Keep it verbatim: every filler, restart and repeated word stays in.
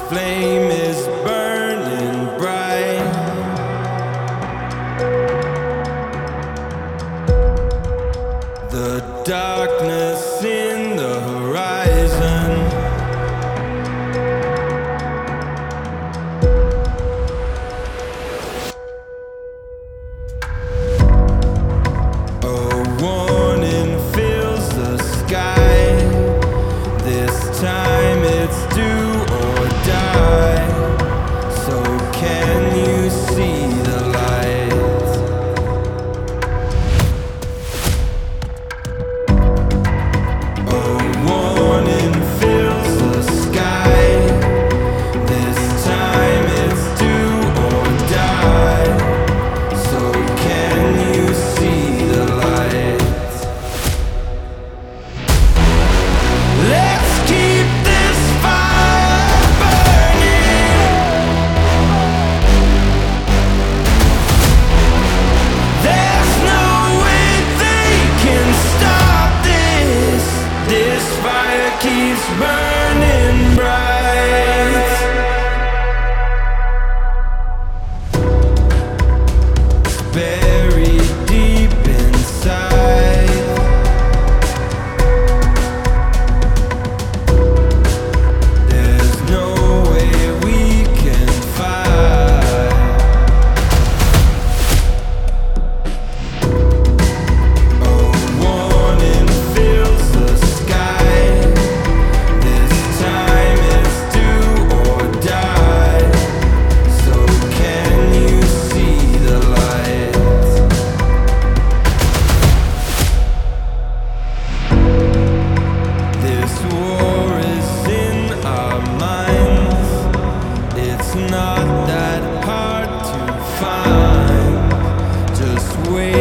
flame is burning bright. The darkness in the horizon. A warning fills the sky. This time it's do or die. So can you see the light? A warning fills the sky. This time it's do or die. So can you see the light? Let's keep this fire burning. There's no way they can stop this. This fire keeps burning bright. Buried deep inside. There's no way we can fight. A warning fills the sky. This time it's do or die. So can you see the light? This war is in our minds. It's not that hard to find. Just wait.